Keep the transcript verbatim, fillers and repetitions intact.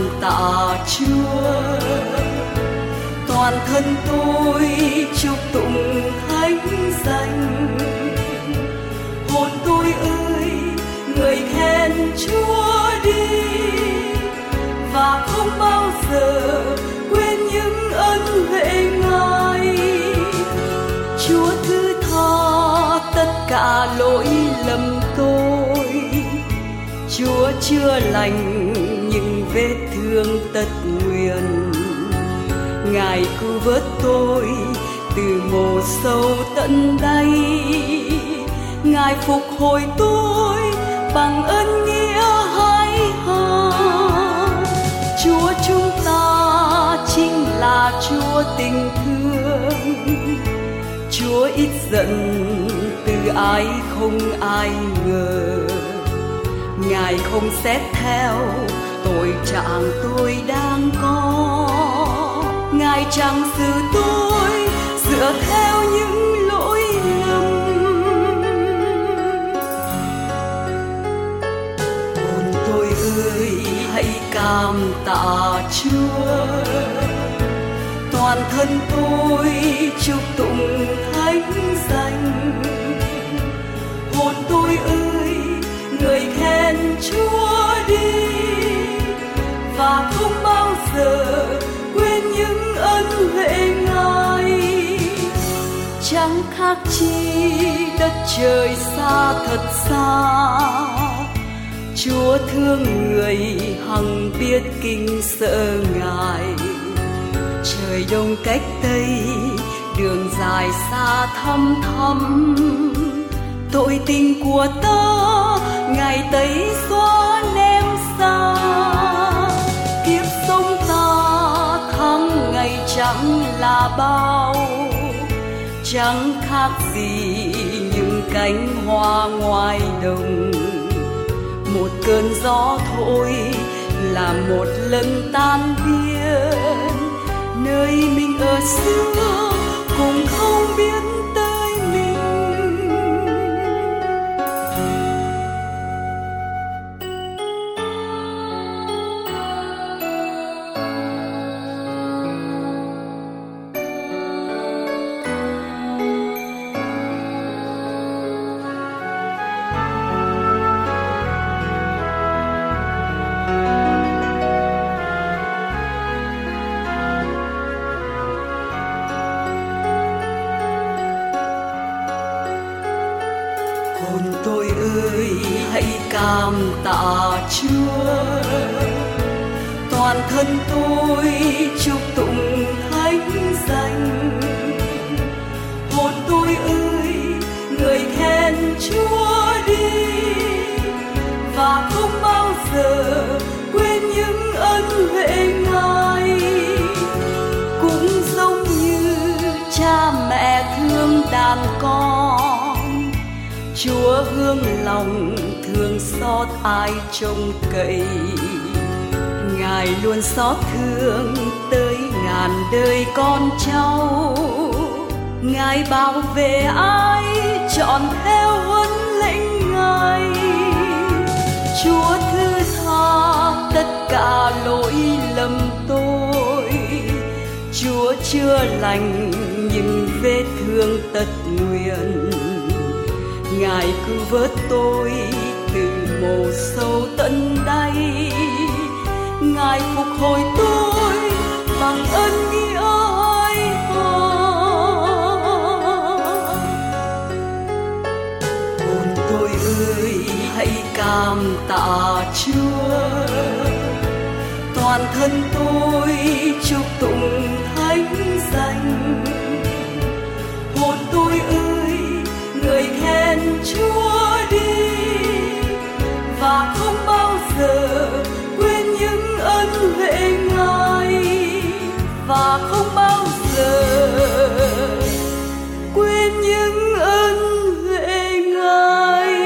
tạ Chúa. Toàn thân tôi chúc tụng thánh danh. Hồn tôi ơi, người khen Chúa đi, và không bao giờ quên những ân huệ Ngài. Chúa thứ tha tất cả lỗi lầm tôi, Chúa chữa lành những vết thương tật nguyền. Ngài cứu vớt tôi từ mồ sâu tận đáy, Ngài phục hồi tôi bằng ơn nghĩa hai hà. Chúa chúng ta chính là Chúa tình thương, Chúa ít giận từ ai không ai ngờ. Ngài không xét theo tội trạng tôi đang có, Ngài chẳng xử tôi dựa theo những lỗi lầm. Hồn tôi ơi, hãy cảm tạ Chúa. Toàn thân tôi chúc tụng thánh danh. Hồn tôi ơi, người khen Chúa đi, và không bao giờ quên những ân huệ Ngài. Chẳng khác chi đất trời xa thật xa, Chúa thương người hằng biết kính sợ Ngài. Trời đông cách tây, đường dài xa thăm thăm, tội tình của ta Ngài tẩy xóa ném xa. Kiếp sống ta tháng ngày chẳng là bao, chẳng khác gì những cánh hoa ngoài đồng. Một cơn gió thôi là một lần tan biến, nơi mình ở xưa cũng không biết tới mình. Hồn tôi ơi, hãy cảm tạ Chúa. Toàn thân tôi chúc tụng thánh danh. Hồn tôi ơi, người khen Chúa đi, và không bao giờ quên những ân huệ Ngài. Cũng giống như cha mẹ thương đàn con, Chúa hướng lòng thương xót ai trông cậy. Ngài luôn xót thương tới ngàn đời con cháu, Ngài bảo vệ ai chọn theo huấn lệnh Ngài. Chúa thứ tha tất cả lỗi lầm tôi, Chúa chữa lành những vết thương tật nguyền. Ngài cứu vớt tôi từ mồ sâu tận đáy, Ngài phục hồi tôi bằng ơn nghĩa hai hà. Hồn tôi ơi, hãy cảm tạ Chúa. Toàn thân tôi chúc tụng thánh danh. Hồn tôi ơi, người khen Chúa đi, và không bao giờ quên những ân huệ Ngài, và không bao giờ quên những ân huệ Ngài.